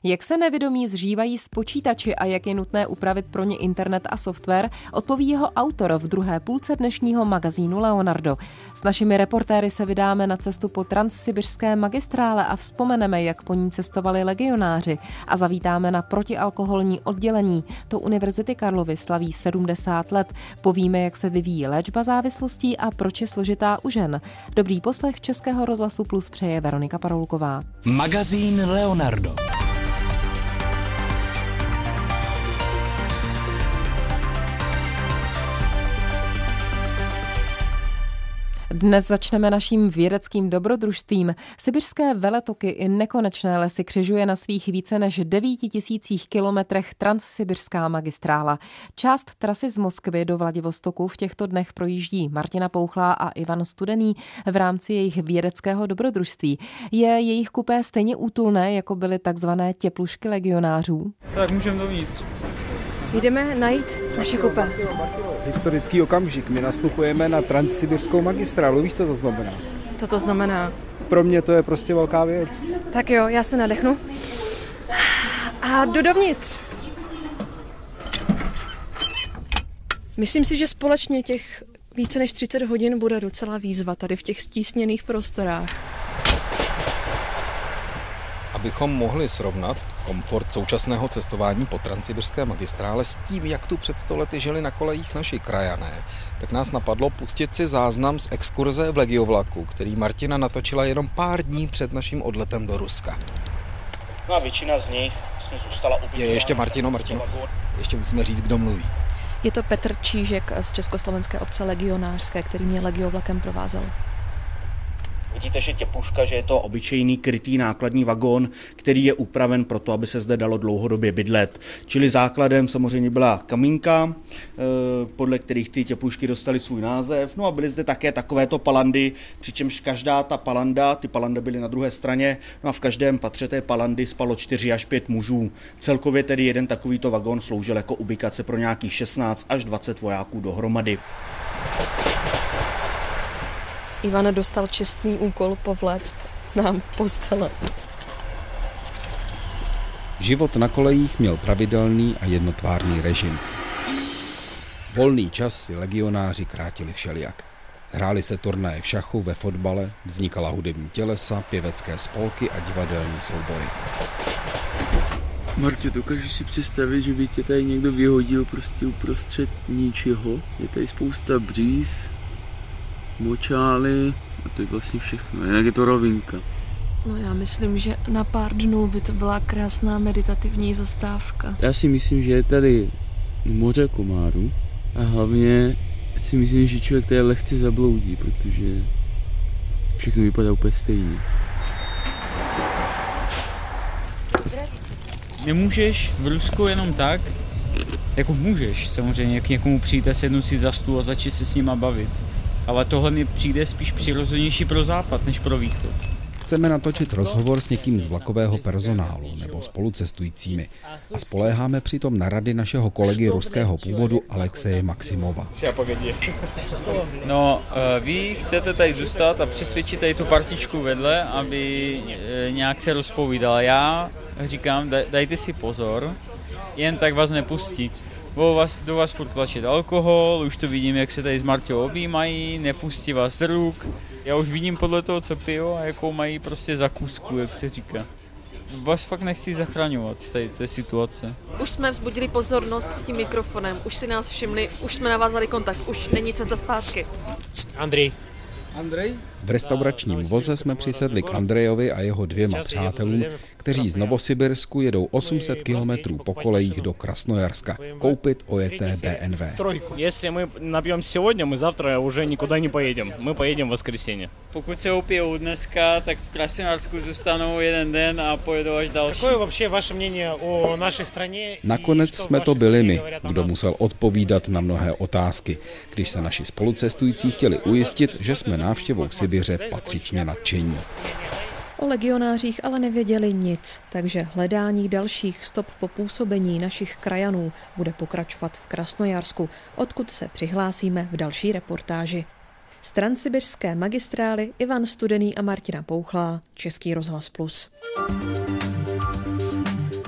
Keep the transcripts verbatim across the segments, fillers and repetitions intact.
Jak se nevědomí zžívají s počítači a jak je nutné upravit pro ně internet a software, odpoví jeho autor v druhé půlce dnešního magazínu Leonardo. S našimi reportéry se vydáme na cestu po transsibiřské magistrále a vzpomeneme, jak po ní cestovali legionáři, a zavítáme na protialkoholní oddělení. To Univerzity Karlovy slaví sedmdesát let. Povíme, jak se vyvíjí léčba závislostí a proč je složitá u žen. Dobrý poslech Českého rozhlasu Plus přeje Veronika Paroulková. Magazín Leonardo. Dnes začneme naším vědeckým dobrodružstvím. Sibiřské veletoky i nekonečné lesy křižuje na svých více než devíti tisících kilometrech transsibiřská magistrála. Část trasy z Moskvy do Vladivostoku v těchto dnech projíždí Martina Pouchlá a Ivan Studený v rámci jejich vědeckého dobrodružství. Je jejich kupé stejně útulné, jako byly takzvané těplušky legionářů? Tak můžeme dovnitř. Jdeme najít naše kupé. Historický okamžik. My nastupujeme na transsibiřskou magistrálu. Víš, co to znamená? Co to znamená? Pro mě to je prostě velká věc. Tak jo, já se nadechnu. A jdu dovnitř. Myslím si, že společně těch více než třicet hodin bude docela výzva tady v těch stísněných prostorách. Abychom mohli srovnat komfort současného cestování po transsibiřské magistrále s tím, jak tu před sto lety žili na kolejích naši krajané, tak nás napadlo pustit si záznam z exkurze v legiovlaku, který Martina natočila jenom pár dní před naším odletem do Ruska. No a většina z nich zůstala ubytována. Je ještě Martino, Martino, ještě musíme říct, kdo mluví. Je to Petr Čížek z Československé obce legionářské, který mě legiovlakem provázel. Vidíte, že těpluška, že je to obyčejný krytý nákladní vagón, který je upraven pro to, aby se zde dalo dlouhodobě bydlet. Čili základem samozřejmě byla kamínka, podle kterých ty těplušky dostaly svůj název. No a byly zde také takovéto palandy, přičemž každá ta palanda, ty palandy byly na druhé straně, no a v každém patře té palandy spalo čtyři až pět mužů. Celkově tedy jeden takovýto vagón sloužil jako ubikace pro nějakých šestnáct až dvacet vojáků dohromady. Ivan dostal čestný úkol povléct nám postele. Život na kolejích měl pravidelný a jednotvárný režim. Volný čas si legionáři krátili všelijak. Hráli se turnaje v šachu, ve fotbale, vznikala hudební tělesa, pěvecké spolky a divadelní soubory. Martě, dokážeš si představit, že by tě tady někdo vyhodil prostě uprostřed ničeho? Je tady spousta bříz, močály a to je vlastně všechno, jinak je to rovinka. No já myslím, že na pár dnů by to byla krásná meditativní zastávka. Já si myslím, že je tady moře komárů a hlavně si myslím, že člověk tady lehce zabloudí, protože všechno vypadá úplně stejně. Nemůžeš v Rusku jenom tak, jako můžeš samozřejmě k někomu přijít a sednout si za stůl a začít se s nima bavit. Ale tohle mi přijde spíš přirozenější pro západ, než pro východ. Chceme natočit rozhovor s někým z vlakového personálu nebo spolucestujícími a spoléháme přitom na rady našeho kolegy ruského původu Alexeje Maximova. No, vy chcete tady zůstat a přesvědčit tady tu partičku vedle, aby nějak se rozpovídala. Já říkám, dajte si pozor, jen tak vás nepustí. Budou vás, do vás furt tlačit alkohol, už to vidím, jak se tady s Marťou objímají, nepustí vás z ruk. Já už vidím podle toho, co pijou a jakou mají prostě zakůzku, jak se říká. Vás fakt nechci zachraňovat z té, té situace. Už jsme vzbudili pozornost tím mikrofonem, už si nás všimli, už jsme navázali kontakt, už není cesta zpátky. Andrej. Andrej? V restauračním voze jsme přisedli k Andrejovi a jeho dvěma přátelům, kteří z Novosibirsku jedou osm set kilometrů po kolejích do Krasnojarska koupit ojeté bé en vé. Jestli my napijeme сегодня, my завтра уже никуда не поедем. My pojedeme v воскресенье. Pokud se opijou dneska, tak v Krasnojarsku zůstanou jeden den a pojedou až další. Какое вообще ваше мнение о нашей стране? Nakonec jsme to byli my, kdo musel odpovídat na mnohé otázky, když se naši spolucestující chtěli ujistit, že jsme návštěvou Sibiře patřičně nadšení. O legionářích ale nevěděli nic, takže hledání dalších stop po působení našich krajanů bude pokračovat v Krasnojarsku, odkud se přihlásíme v další reportáži. Z transsibiřské magistrály Ivan Studený a Martina Pouchlá, Český rozhlas Plus.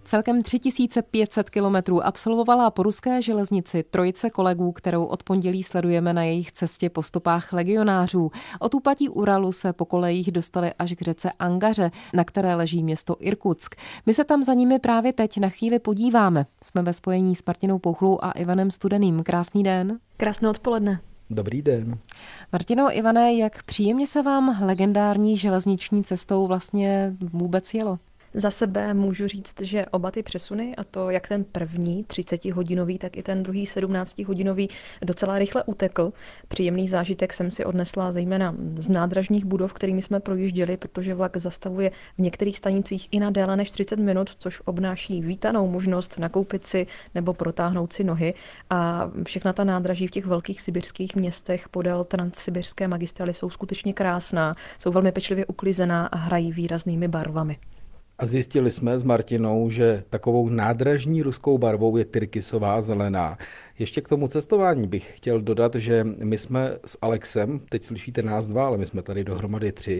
Celkem tři tisíce pět set kilometrů absolvovala po ruské železnici trojice kolegů, kterou od pondělí sledujeme na jejich cestě po stopách legionářů. Od úpatí Uralu se po kolejích dostali až k řece Angaře, na které leží město Irkutsk. My se tam za nimi právě teď na chvíli podíváme. Jsme ve spojení s Martinou Pouchlou a Ivanem Studeným. Krásný den. Krásné odpoledne. Dobrý den. Martino, Ivane, jak příjemně se vám legendární železniční cestou vlastně vůbec jelo? Za sebe můžu říct, že oba ty přesuny, a to jak ten první třicetihodinový, tak i ten druhý sedmnáctihodinový docela rychle utekl. Příjemný zážitek jsem si odnesla zejména z nádražních budov, kterými jsme projížděli, protože vlak zastavuje v některých stanicích i na déle než třicet minut, což obnáší vítanou možnost nakoupit si nebo protáhnout si nohy. A všechna ta nádraží v těch velkých sibirských městech podél transsibirské magistrály jsou skutečně krásná, jsou velmi pečlivě uklizená a hrají výraznými barvami. A zjistili jsme s Martinou, že takovou nádražní ruskou barvou je tyrkysová zelená. Ještě k tomu cestování bych chtěl dodat, že my jsme s Alexem, teď slyšíte nás dva, ale my jsme tady dohromady tři,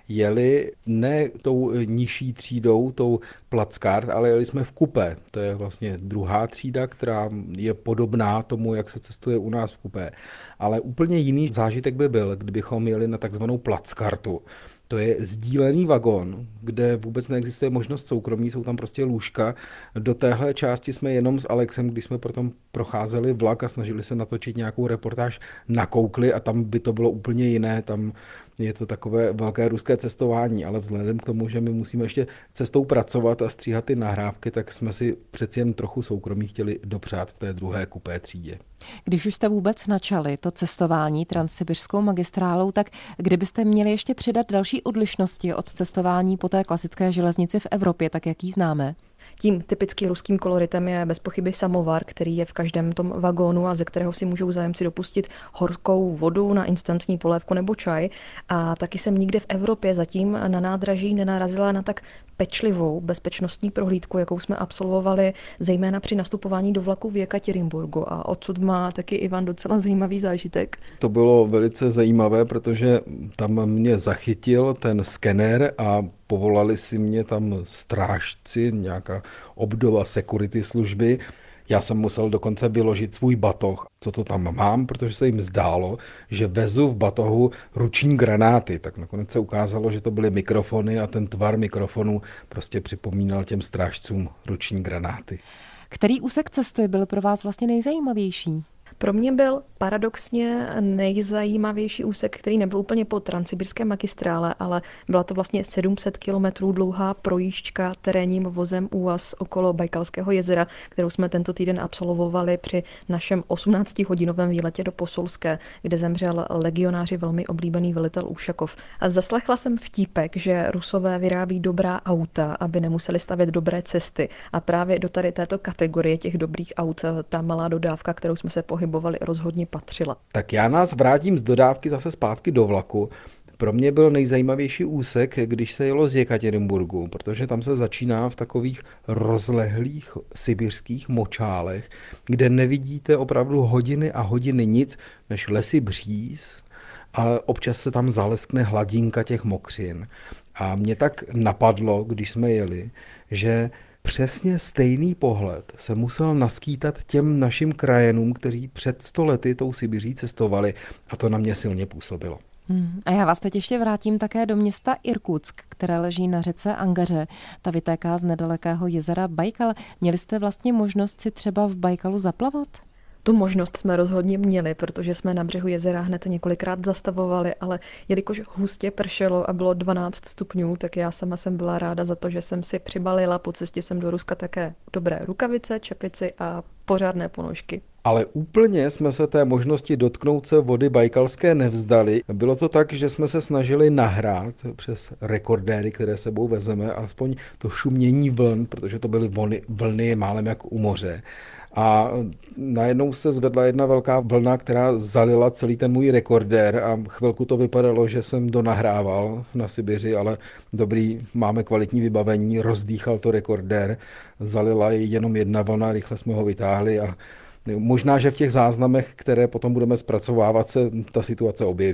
jeli ne tou nižší třídou, tou Platzkart, ale jeli jsme v kupé. To je vlastně druhá třída, která je podobná tomu, jak se cestuje u nás v kupé. Ale úplně jiný zážitek by byl, kdybychom jeli na takzvanou Platzkartu. To je sdílený vagon, kde vůbec neexistuje možnost soukromí, jsou tam prostě lůžka. Do téhle části jsme jenom s Alexem, když jsme potom procházeli vlak a snažili se natočit nějakou reportáž, nakoukli a tam by to bylo úplně jiné, tam je to takové velké ruské cestování, ale vzhledem k tomu, že my musíme ještě cestou pracovat a stříhat ty nahrávky, tak jsme si přeci jen trochu soukromí chtěli dopřát v té druhé kupé třídě. Když už jste vůbec načali to cestování transsibirskou magistrálou, tak kdybyste měli ještě přidat další odlišnosti od cestování po té klasické železnici v Evropě, tak jak ji známe? Tím typicky ruským koloritem je bez pochyby samovar, který je v každém tom vagónu a ze kterého si můžou zájemci dopustit horkou vodu na instantní polévku nebo čaj. A taky jsem nikde v Evropě zatím na nádraží nenarazila na tak pečlivou bezpečnostní prohlídku, jakou jsme absolvovali zejména při nastupování do vlaku v Jekatěrinburgu. A odsud má taky Ivan docela zajímavý zážitek. To bylo velice zajímavé, protože tam mě zachytil ten skener a povolali si mě tam strážci, nějaká obdoba security služby. Já jsem musel dokonce vyložit svůj batoh, co to tam mám, protože se jim zdálo, že vezu v batohu ruční granáty. Tak nakonec se ukázalo, že to byly mikrofony a ten tvar mikrofonu prostě připomínal těm strážcům ruční granáty. Který úsek cesty byl pro vás vlastně nejzajímavější? Pro mě byl paradoxně nejzajímavější úsek, který nebyl úplně po transsibirské magistrále, ale byla to vlastně sedm set kilometrů dlouhá projížďka terénním vozem ÚAZ okolo Bajkalského jezera, kterou jsme tento týden absolvovali při našem osmnáctihodinovém výletě do Posolské, kde zemřel legionáři velmi oblíbený velitel Ušakov. A zaslechla jsem vtípek, že Rusové vyrábí dobrá auta, aby nemuseli stavět dobré cesty. A právě do tady této kategorie těch dobrých aut ta malá dodávka, kterou jsme se pohybovali, rozhodně patřila. Tak já nás vrátím z dodávky zase zpátky do vlaku. Pro mě byl nejzajímavější úsek, když se jelo z Jekatěrinburgu, protože tam se začíná v takových rozlehlých sibirských močálech, kde nevidíte opravdu hodiny a hodiny nic, než lesy bříz a občas se tam zaleskne hladinka těch mokřin. A mě tak napadlo, když jsme jeli, že přesně stejný pohled se musel naskýtat těm našim krajanům, kteří před sto lety tou Sibiří cestovali, a to na mě silně působilo. Hmm. A já vás teď ještě vrátím také do města Irkutsk, které leží na řece Angaře. Ta vytéká z nedalekého jezera Bajkal. Měli jste vlastně možnost si třeba v Bajkalu zaplavat? Tu možnost jsme rozhodně měli, protože jsme na břehu jezera hned několikrát zastavovali, ale jelikož hustě pršelo a bylo dvanáct stupňů, tak já sama jsem byla ráda za to, že jsem si přibalila po cestě sem do Ruska také dobré rukavice, čepici a pořádné ponožky. Ale úplně jsme se té možnosti dotknout se vody bajkalské nevzdali. Bylo to tak, že jsme se snažili nahrát přes rekordéry, které sebou vezeme, alespoň to šumění vln, protože to byly vlny, vlny málem jak u moře. A najednou se zvedla jedna velká vlna, která zalila celý ten můj rekordér a chvilku to vypadalo, že jsem donahrával na Sibiři, ale dobrý, máme kvalitní vybavení, rozdýchal to rekordér, zalila jenom jedna vlna, rychle jsme ho vytáhli a možná, že v těch záznamech, které potom budeme zpracovávat, se ta situace objeví.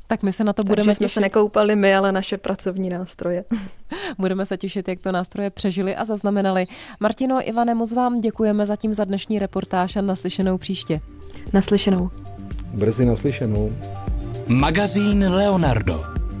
Tak my se na to Takže budeme jsme těšit. se nekoupali my, ale naše pracovní nástroje. Budeme se těšit, jak to nástroje přežili a zaznamenali. Martino, Ivane, moc vám děkujeme zatím za dnešní reportáž a naslyšenou příště. Naslyšenou. Brzy naslyšenou. Magazín Leonardo.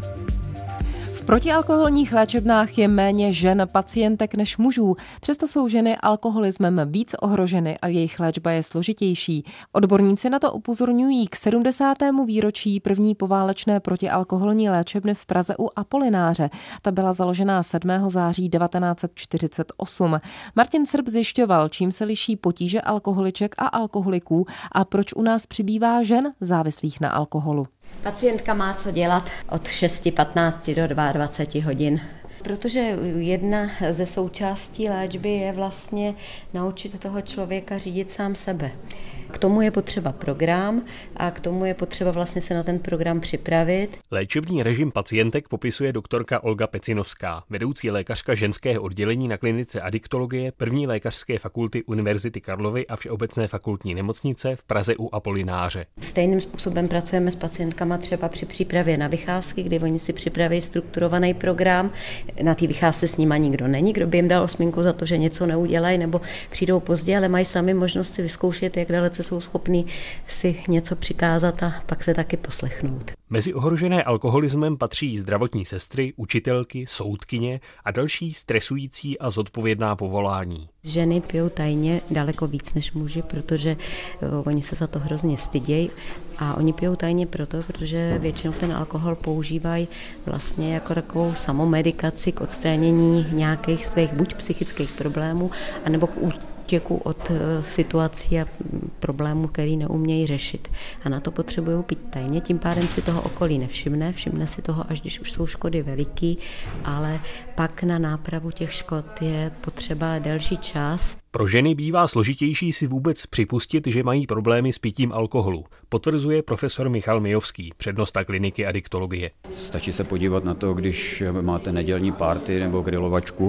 V protialkoholních léčebnách je méně žen pacientek než mužů, přesto jsou ženy alkoholismem víc ohroženy a jejich léčba je složitější. Odborníci na to upozorňují k sedmdesátému výročí první poválečné protialkoholní léčebny v Praze u Apolináře. Ta byla založena sedmého září devatenáct set čtyřicet osm. Martin Srb zjišťoval, čím se liší potíže alkoholiček a alkoholiků a proč u nás přibývá žen závislých na alkoholu. Pacientka má co dělat od šesti patnácti do dvaceti dvou hodin. Protože jedna ze součástí léčby je vlastně naučit toho člověka řídit sám sebe. K tomu je potřeba program a k tomu je potřeba vlastně se na ten program připravit. Léčebný režim pacientek popisuje doktorka Olga Pecinovská, vedoucí lékařka ženského oddělení na klinice adiktologie první lékařské fakulty Univerzity Karlovy a Všeobecné fakultní nemocnice v Praze u Apolináře. Stejným způsobem pracujeme s pacientkama třeba při přípravě na vycházky, kdy oni si připraví strukturovaný program. Na té vycházce s nima nikdo není, kdo by jim dal osminku za to, že něco neudělají nebo přijdou pozdě, ale mají sami možnost si vyzkoušet, jak dalece jsou schopní si něco přikázat a pak se taky poslechnout. Mezi ohrožené alkoholismem patří zdravotní sestry, učitelky, soudkyně a další stresující a zodpovědná povolání. Ženy pijou tajně daleko víc než muži, protože oni se za to hrozně stydějí a oni pijou tajně proto, protože většinou ten alkohol používají vlastně jako takovou samomedikaci k odstranění nějakých svých buď psychických problémů, anebo k útěku od situací a problémů, který neumějí řešit. A na to potřebují pít tajně, tím pádem si toho okolí nevšimne, všimne si toho, až když už jsou škody veliký, ale pak na nápravu těch škod je potřeba delší čas. Pro ženy bývá složitější si vůbec připustit, že mají problémy s pitím alkoholu, potvrzuje profesor Michal Mijovský, přednosta kliniky adiktologie. Stačí se podívat na to, když máte nedělní party nebo grilovačku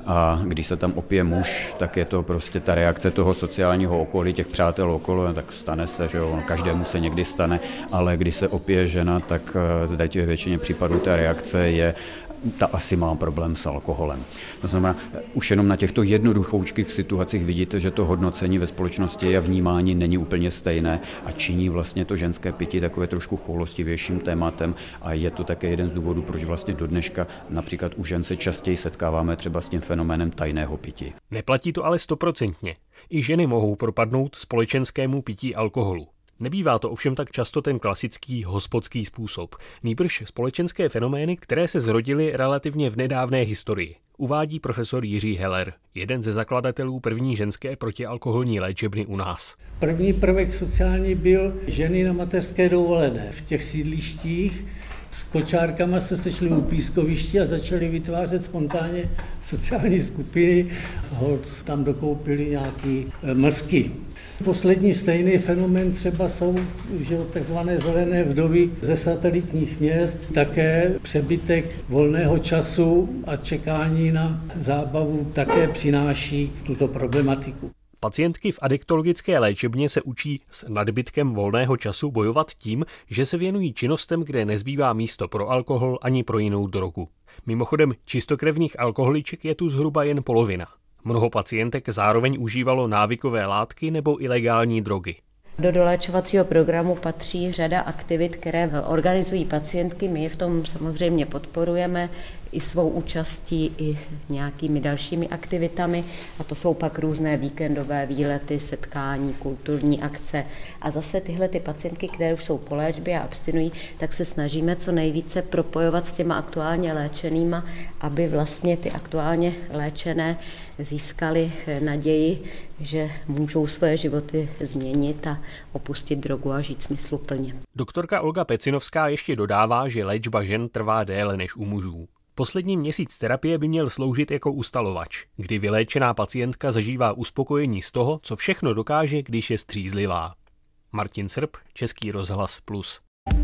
a když se tam opije muž, tak je to prostě ta reakce toho sociálního okolí, těch přátel okolo, tak stane se, že jo, každému se někdy stane, ale když se opije žena, tak zde ve většině případů ta reakce je ta asi má problém s alkoholem. To znamená, už jenom na těchto jednoduchoučkých situacích vidíte, že to hodnocení ve společnosti a vnímání není úplně stejné a činí vlastně to ženské pití takové trošku choulostivějším tématem a je to také jeden z důvodů, proč vlastně do dneška například u žen se častěji setkáváme třeba s tím fenoménem tajného pití. Neplatí to ale stoprocentně. I ženy mohou propadnout společenskému pití alkoholu. Nebývá to ovšem tak často ten klasický hospodský způsob, nýbrž společenské fenomény, které se zrodily relativně v nedávné historii, uvádí profesor Jiří Heller, jeden ze zakladatelů první ženské protialkoholní léčebny u nás. První prvek sociální byl ženy na mateřské dovolené. V těch sídlištích s kočárkama se sešli u pískovišti a začali vytvářet spontánně sociální skupiny. Holt tam dokoupili nějaký mlsky. Poslední stejný fenomén třeba jsou že, takzvané zelené vdovy ze satelitních měst, také přebytek volného času a čekání na zábavu také přináší tuto problematiku. Pacientky v adiktologické léčebně se učí s nadbytkem volného času bojovat tím, že se věnují činnostem, kde nezbývá místo pro alkohol ani pro jinou drogu. Mimochodem, čistokrevných alkoholiček je tu zhruba jen polovina. Mnoho pacientek zároveň užívalo návykové látky nebo ilegální drogy. Do doléčovacího programu patří řada aktivit, které organizují pacientky. My je v tom samozřejmě podporujeme i svou účastí, i nějakými dalšími aktivitami. A to jsou pak různé víkendové výlety, setkání, kulturní akce. A zase tyhle ty pacientky, které už jsou po léčbě a abstinují, tak se snažíme co nejvíce propojovat s těma aktuálně léčenýma, aby vlastně ty aktuálně léčené získali naději, že můžou své životy změnit a opustit drogu a žít smysluplně. Doktorka Olga Pecinovská ještě dodává, že léčba žen trvá déle než u mužů. Poslední měsíc terapie by měl sloužit jako ustalovač, kdy vyléčená pacientka zažívá uspokojení z toho, co všechno dokáže, když je střízlivá. Martin Srb, Český rozhlas Plus.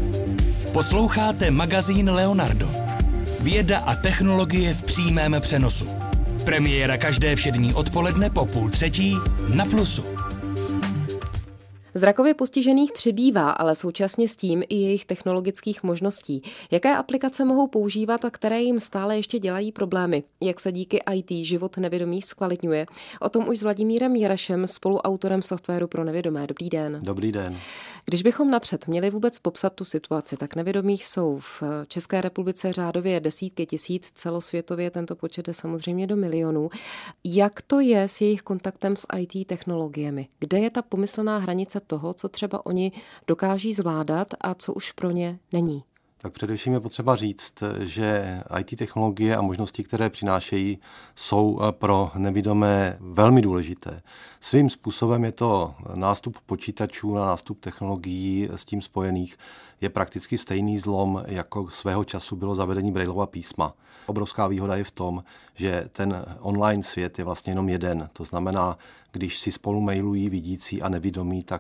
Posloucháte magazín Leonardo. Věda a technologie v přímém přenosu. Premiéra každé všední odpoledne po půl třetí na Plusu. Zrakově postižených přibývá, ale současně s tím i jejich technologických možností. Jaké aplikace mohou používat a které jim stále ještě dělají problémy? Jak se díky í té život nevidomých zkvalitňuje? O tom už s Vladimírem Jerešem, spoluautorem softwaru pro nevidomé. Dobrý den. Dobrý den. Když bychom napřed měli vůbec popsat tu situaci, tak nevidomých jsou v České republice řádově desítky tisíc, celosvětově tento počet je samozřejmě do milionů. Jak to je s jejich kontaktem s í té technologiemi? Kde je ta pomyslná hranice toho, co třeba oni dokáží zvládat a co už pro ně není? Tak především je potřeba říct, že í té technologie a možnosti, které přinášejí, jsou pro nevidomé velmi důležité. Svým způsobem je to nástup počítačů a nástup technologií s tím spojených. Je prakticky stejný zlom, jako svého času bylo zavedení Braillova písma. Obrovská výhoda je v tom, že ten online svět je vlastně jenom jeden. To znamená, když si spolu mailují vidící a nevidomí, tak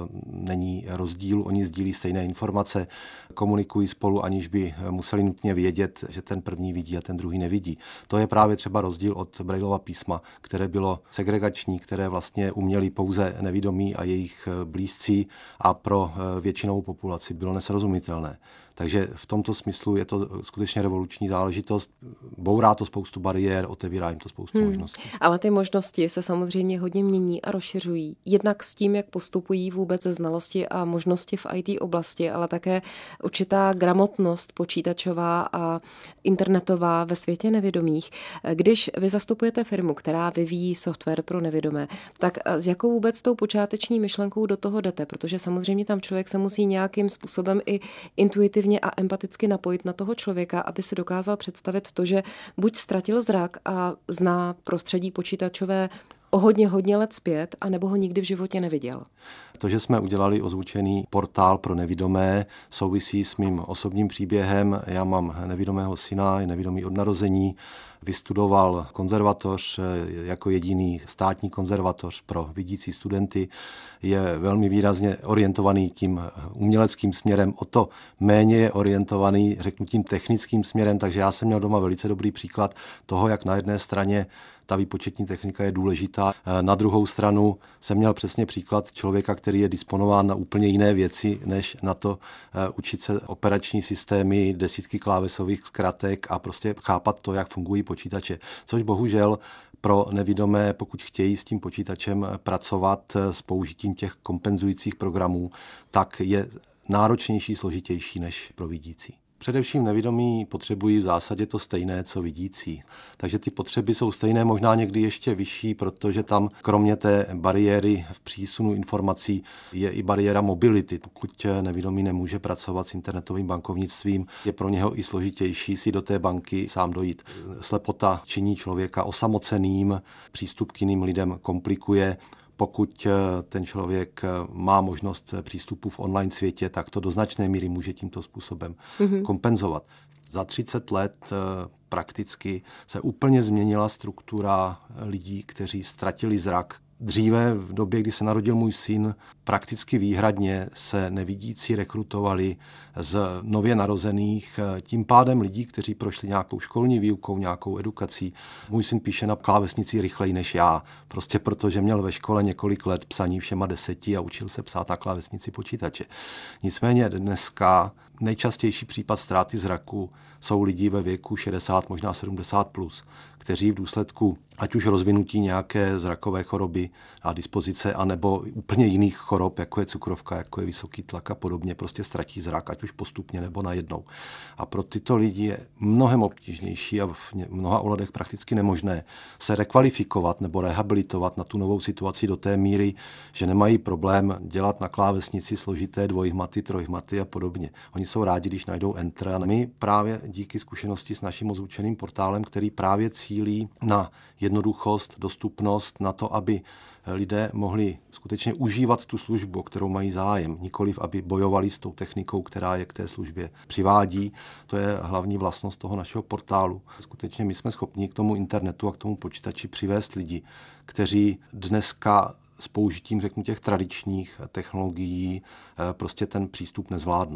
není rozdíl. Oni sdílí stejné informace, komunikují spolu, aniž by museli nutně vědět, že ten první vidí a ten druhý nevidí. To je právě třeba rozdíl od Braillova písma, které bylo segregační, které vlastně uměli pouze nevidomí a jejich blízcí a pro většinovou populaci bylo nesrozumitelné. Takže v tomto smyslu je to skutečně revoluční záležitost. Bourá to spoustu bariér, otevírá jim to spoustu hmm. možností. Ale ty možnosti se samozřejmě hodně mění a rozšiřují. Jednak s tím, jak postupují vůbec znalosti a možnosti v í té oblasti, ale také určitá gramotnost počítačová a internetová ve světě nevidomých. Když vy zastupujete firmu, která vyvíjí software pro nevidomé, tak s jakou vůbec tou počáteční myšlenkou do toho jdete? Protože samozřejmě tam člověk se musí nějakým způsobem i intuitivně a empaticky napojit na toho člověka, aby si dokázal představit to, že buď ztratil zrak a zná prostředí počítačové o hodně, hodně let zpět, anebo ho nikdy v životě neviděl. To, že jsme udělali ozvučený portál pro nevidomé, souvisí s mým osobním příběhem. Já mám nevidomého syna, je nevidomý od narození, vystudoval konzervatoř jako jediný státní konzervatoř pro vidící studenty. Je velmi výrazně orientovaný tím uměleckým směrem, o to méně je orientovaný, řeknu tím technickým směrem, takže já jsem měl doma velice dobrý příklad toho, jak na jedné straně ta výpočetní technika je důležitá. Na druhou stranu jsem měl přesně příklad člověka, který je disponován na úplně jiné věci, než na to učit se operační systémy, desítky klávesových zkratek a prostě chápat to, jak fungují počítače. Což bohužel pro nevidomé, pokud chtějí s tím počítačem pracovat s použitím těch kompenzujících programů, tak je náročnější, složitější než pro vidící. Především nevidomí potřebují v zásadě to stejné, co vidící. Takže ty potřeby jsou stejné, možná někdy ještě vyšší, protože tam kromě té bariéry v přísunu informací je i bariéra mobility. Pokud nevidomý nemůže pracovat s internetovým bankovnictvím, je pro něho i složitější si do té banky sám dojít. Slepota činí člověka osamoceným, přístup k jiným lidem komplikuje. Pokud ten člověk má možnost přístupu v online světě, tak to do značné míry může tímto způsobem mm-hmm. kompenzovat. Za třicet let prakticky se úplně změnila struktura lidí, kteří ztratili zrak. Dříve, v době, kdy se narodil můj syn, prakticky výhradně se nevidící rekrutovali z nově narozených, tím pádem lidí, kteří prošli nějakou školní výukou, nějakou edukací. Můj syn píše na klávesnici rychleji než já, prostě protože měl ve škole několik let psaní všema deseti a učil se psát na klávesnici počítače. Nicméně dneska nejčastější případ ztráty zraku jsou lidi ve věku šedesát, možná sedmdesát plus, kteří v důsledku ať už rozvinutí nějaké zrakové choroby a dispozice, anebo úplně jiných chorob, jako je cukrovka, jako je vysoký tlak a podobně, prostě ztratí zrak, ať už postupně nebo najednou. A pro tyto lidi je mnohem obtížnější a v mnoha ohledech prakticky nemožné se rekvalifikovat nebo rehabilitovat na tu novou situaci do té míry, že nemají problém dělat na klávesnici složité dvojhmaty, trojhmaty a podobně. Oni jsou rádi, když najdou enter. A my právě díky zkušenosti s naším ozvučeným portálem, který právě cílí na jednoduchost, dostupnost, na to, aby lidé mohli skutečně užívat tu službu, o kterou mají zájem, nikoliv aby bojovali s tou technikou, která je k té službě přivádí. To je hlavní vlastnost toho našeho portálu. Skutečně my jsme schopni k tomu internetu a k tomu počítači přivést lidi, kteří dneska s použitím, řeknu, těch tradičních technologií prostě ten přístup nezvládnou.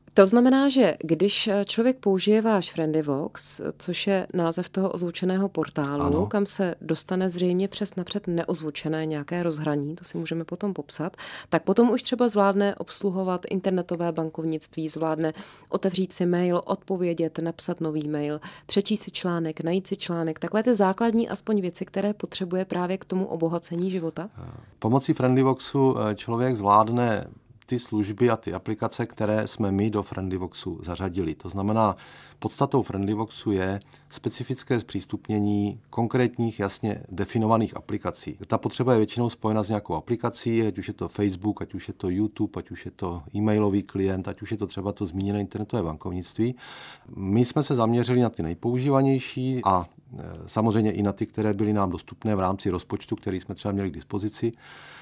To znamená, že když člověk použije váš Friendyvox, což je název toho ozvučeného portálu, ano, kam se dostane zřejmě přes napřed neozvučené nějaké rozhraní, to si můžeme potom popsat, tak potom už třeba zvládne obsluhovat internetové bankovnictví, zvládne otevřít si mail, odpovědět, napsat nový mail, přečíst si článek, najít si článek, takové ty základní aspoň věci, které potřebuje právě k tomu obohacení života. Pomocí Friendyvoxu člověk zvládne ty služby a ty aplikace, které jsme my do Friendyvoxu zařadili. To znamená, podstatou Friendyvoxu je specifické zpřístupnění konkrétních, jasně definovaných aplikací. Ta potřeba je většinou spojena s nějakou aplikací, ať už je to Facebook, ať už je to YouTube, ať už je to e-mailový klient, ať už je to třeba to zmíněné internetové bankovnictví. My jsme se zaměřili na ty nejpoužívanější a samozřejmě i na ty, které byly nám dostupné v rámci rozpočtu, který jsme třeba měli k dispozici.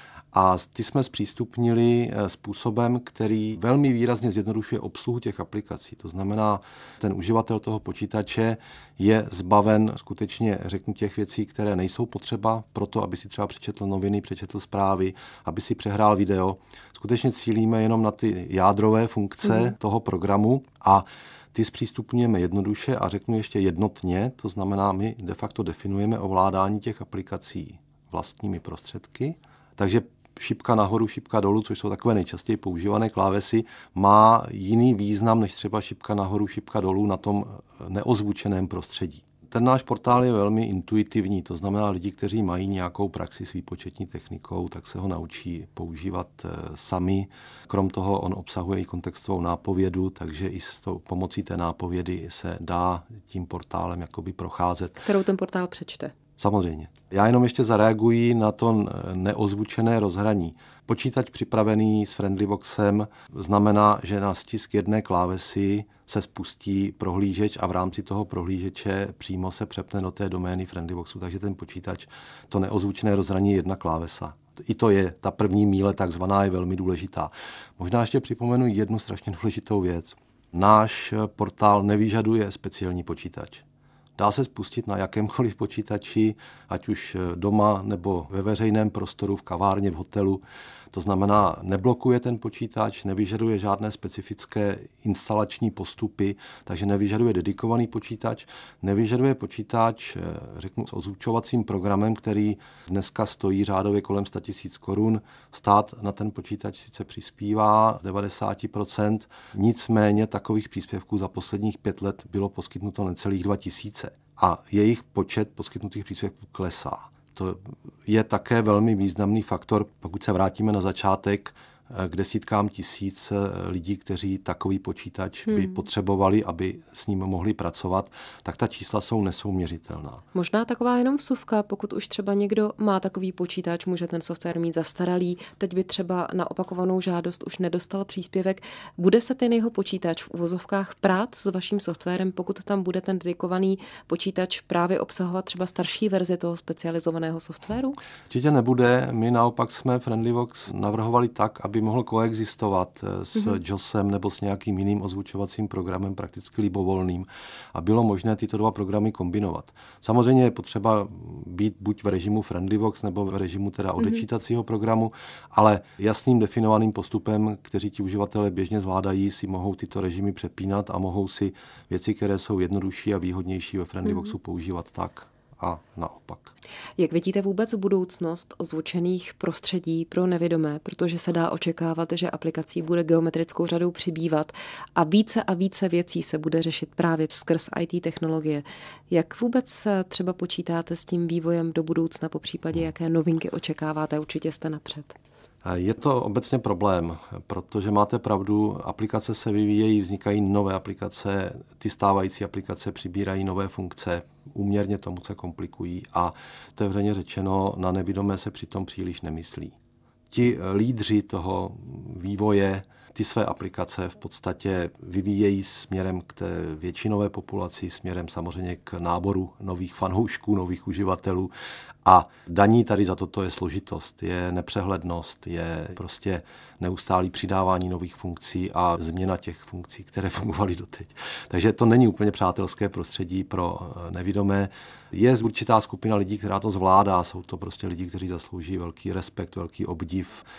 A ty jsme zpřístupnili způsobem, který velmi výrazně zjednodušuje obsluhu těch aplikací. To znamená, ten uživatel toho počítače je zbaven skutečně, řeknu, těch věcí, které nejsou potřeba pro to, aby si třeba přečetl noviny, přečetl zprávy, aby si přehrál video. Skutečně cílíme jenom na ty jádrové funkce mm. toho programu a ty zpřístupňujeme jednoduše a řeknu ještě jednotně. To znamená, my de facto definujeme ovládání těch aplikací vlastními prostředky. Takže šipka nahoru, šipka dolů, což jsou takové nejčastěji používané klávesy, má jiný význam než třeba šipka nahoru, šipka dolů na tom neozvučeném prostředí. Ten náš portál je velmi intuitivní, to znamená lidi, kteří mají nějakou praxi s výpočetní technikou, tak se ho naučí používat sami. Krom toho on obsahuje i kontextovou nápovědu, takže i s tou pomocí té nápovědy se dá tím portálem jakoby procházet. Kterou ten portál přečte? Samozřejmě. Já jenom ještě zareaguji na to neozvučené rozhraní. Počítač připravený s Friendyvoxem znamená, že na stisk jedné klávesy se spustí prohlížeč a v rámci toho prohlížeče přímo se přepne do té domény Friendyvoxu, takže ten počítač, to neozvučené rozhraní je jedna klávesa. I to je, ta první míle takzvaná je velmi důležitá. Možná ještě připomenu jednu strašně důležitou věc. Náš portál nevyžaduje speciální počítač. Dá se spustit na jakémkoliv počítači, ať už doma nebo ve veřejném prostoru, v kavárně, v hotelu. To znamená, neblokuje ten počítač, nevyžaduje žádné specifické instalační postupy, takže nevyžaduje dedikovaný počítač, nevyžaduje počítač, řeknu, s ozvučovacím programem, který dneska stojí řádově kolem sto tisíc korun. Stát na ten počítač sice přispívá z devadesát procent, nicméně takových příspěvků za posledních pět let bylo poskytnuto necelých dva tisíce a jejich počet poskytnutých příspěvků klesá. To je také velmi významný faktor, pokud se vrátíme na začátek, k desítkám tisíc lidí, kteří takový počítač by hmm. potřebovali, aby s ním mohli pracovat, tak ta čísla jsou nesouměřitelná. Možná taková jenom vsuvka, pokud už třeba někdo má takový počítač, může ten software mít zastaralý, teď by třeba na opakovanou žádost už nedostal příspěvek. Bude se ten jeho počítač v uvozovkách prát s vaším softwarem, pokud tam bude ten dedikovaný počítač právě obsahovat třeba starší verzi toho specializovaného softwaru? Určitě nebude. My naopak jsme Friendyvox navrhovali tak, aby mohl koexistovat s mm-hmm. JOSem nebo s nějakým jiným ozvučovacím programem prakticky libovolným a bylo možné tyto dva programy kombinovat. Samozřejmě je potřeba být buď v režimu Friendyvox nebo v režimu teda odečítacího mm-hmm. programu, ale jasným definovaným postupem, kteří ti uživatelé běžně zvládají, si mohou tyto režimy přepínat a mohou si věci, které jsou jednodušší a výhodnější ve Friendyvoxu mm-hmm. používat tak a naopak. Jak vidíte vůbec budoucnost ozvučených prostředí pro nevidomé, protože se dá očekávat, že aplikací bude geometrickou řadou přibývat a více a více věcí se bude řešit právě skrz í té technologie. Jak vůbec třeba počítáte s tím vývojem do budoucna, po případě jaké novinky očekáváte, určitě jste napřed? Je to obecně problém, protože máte pravdu, aplikace se vyvíjejí, vznikají nové aplikace, ty stávající aplikace přibírají nové funkce, úměrně tomu se komplikují a otevřeně řečeno na nevidomé se přitom příliš nemyslí. Ti lídři toho vývoje ty své aplikace v podstatě vyvíjejí směrem k té většinové populaci, směrem samozřejmě k náboru nových fanoušků, nových uživatelů. A daní tady za toto je složitost, je nepřehlednost, je prostě neustálý přidávání nových funkcí a změna těch funkcí, které fungovaly doteď. Takže to není úplně přátelské prostředí pro nevidomé. Je určitá skupina lidí, která to zvládá, jsou to prostě lidi, kteří zaslouží velký respekt, velký obdiv.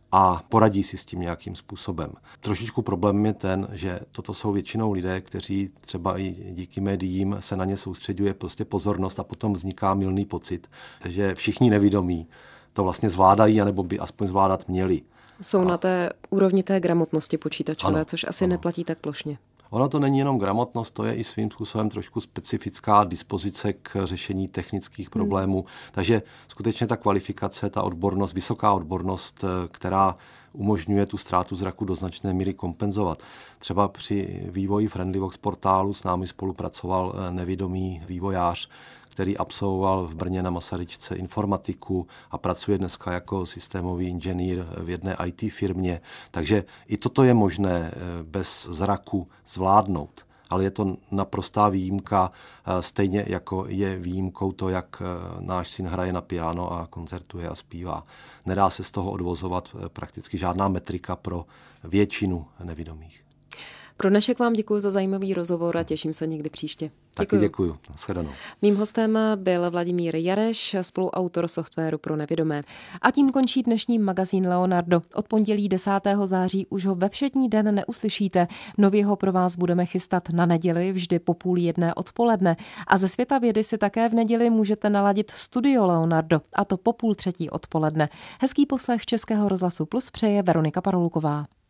a poradí si s tím nějakým způsobem. Trošičku problém je ten, že toto jsou většinou lidé, kteří třeba i díky médiím se na ně soustředuje prostě pozornost a potom vzniká mylný pocit, že všichni nevidomí to vlastně zvládají, anebo by aspoň zvládat měli. Jsou a... na té úrovni té gramotnosti počítačové, ano, což asi ano. neplatí tak plošně. Ono to není jenom gramotnost, to je i svým způsobem trošku specifická dispozice k řešení technických problémů. Hmm. Takže skutečně ta kvalifikace, ta odbornost, vysoká odbornost, která umožňuje tu ztrátu zraku do značné míry kompenzovat. Třeba při vývoji Friendlyvox portálu s námi spolupracoval nevidomý vývojář, který absolvoval v Brně na Masaryčce informatiku a pracuje dneska jako systémový inženýr v jedné í té firmě. Takže i toto je možné bez zraku zvládnout. Ale je to naprostá výjimka, stejně jako je výjimkou to, jak náš syn hraje na piano a koncertuje a zpívá. Nedá se z toho odvozovat prakticky žádná metrika pro většinu nevidomých. Pro dnešek vám děkuji za zajímavý rozhovor a těším se někdy příště. Děkuju. Taky děkuji. Nashledanou. Mým hostem byl Vladimír Jareš, spoluautor softwaru pro nevidomé. A tím končí dnešní magazín Leonardo. Od pondělí desátého září už ho ve všední den neuslyšíte. Nově ho pro vás budeme chystat na neděli, vždy po půl jedné odpoledne. A ze světa vědy si také v neděli můžete naladit Studio Leonardo, a to po půl třetí odpoledne. Hezký poslech Českého rozhlasu Plus přeje Veronika Paroluková.